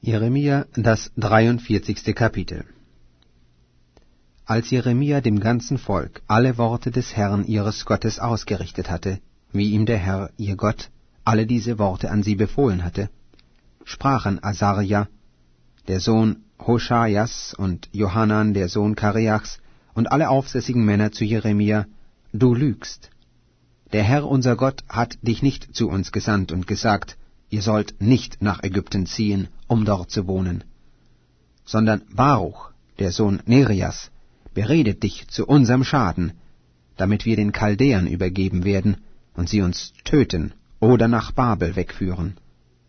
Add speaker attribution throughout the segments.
Speaker 1: Jeremia, das 43. Kapitel. Als Jeremia dem ganzen Volk alle Worte des Herrn ihres Gottes ausgerichtet hatte, wie ihm der Herr, ihr Gott, alle diese Worte an sie befohlen hatte, sprachen Asaria, der Sohn Hoschaias, und Johanan, der Sohn Kareachs, und alle aufsässigen Männer zu Jeremia: Du lügst. Der Herr unser Gott hat dich nicht zu uns gesandt und gesagt, ihr sollt nicht nach Ägypten ziehen, um dort zu wohnen, sondern Baruch, der Sohn Nerias, beredet dich zu unserem Schaden, damit wir den Chaldäern übergeben werden und sie uns töten oder nach Babel wegführen.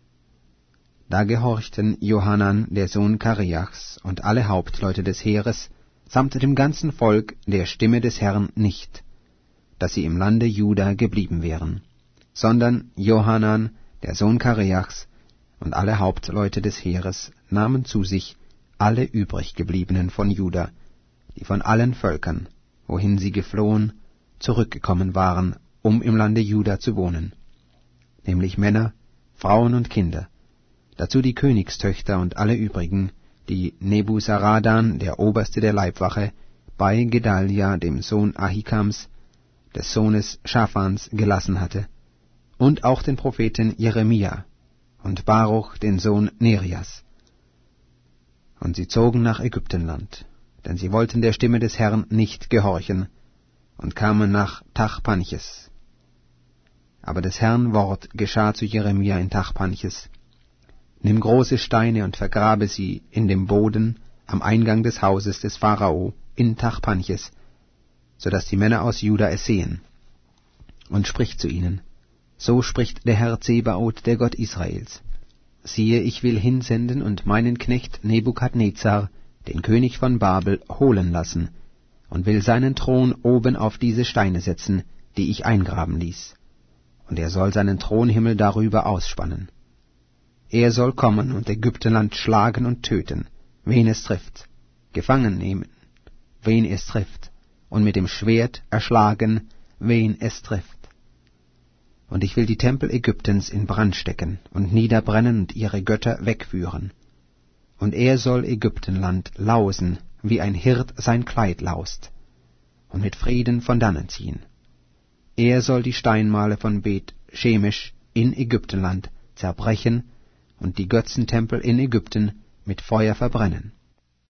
Speaker 1: Da gehorchten Johanan, der Sohn Kareachs, und alle Hauptleute des Heeres, samt dem ganzen Volk der Stimme des Herrn nicht, dass sie im Lande Juda geblieben wären, sondern Johanan, der Sohn Kareachs, und alle Hauptleute des Heeres nahmen zu sich alle übriggebliebenen von Juda, die von allen Völkern, wohin sie geflohen, zurückgekommen waren, um im Lande Juda zu wohnen, nämlich Männer, Frauen und Kinder, dazu die Königstöchter und alle übrigen, die Nebuzaradan, der Oberste der Leibwache, bei Gedalia, dem Sohn Ahikams, des Sohnes Schaphans, gelassen hatte, und auch den Propheten Jeremia und Baruch, den Sohn Nerias. Und sie zogen nach Ägyptenland, denn sie wollten der Stimme des Herrn nicht gehorchen, und kamen nach Tachpanches. Aber des Herrn Wort geschah zu Jeremia in Tachpanches: Nimm große Steine und vergrabe sie in dem Boden am Eingang des Hauses des Pharao in Tachpanches, so dass die Männer aus Juda es sehen. Und sprich zu ihnen: So spricht der Herr Zebaoth, der Gott Israels: Siehe, ich will hinsenden und meinen Knecht Nebukadnezar, den König von Babel, holen lassen, und will seinen Thron oben auf diese Steine setzen, die ich eingraben ließ. Und er soll seinen Thronhimmel darüber ausspannen. Er soll kommen und Ägyptenland schlagen und töten, wen es trifft, gefangen nehmen, wen es trifft, und mit dem Schwert erschlagen, wen es trifft. Und ich will die Tempel Ägyptens in Brand stecken und niederbrennen und ihre Götter wegführen. Und er soll Ägyptenland lausen, wie ein Hirt sein Kleid laust, und mit Frieden von dannen ziehen. Er soll die Steinmale von Bet Shemesh in Ägyptenland zerbrechen und die Götzentempel in Ägypten mit Feuer verbrennen.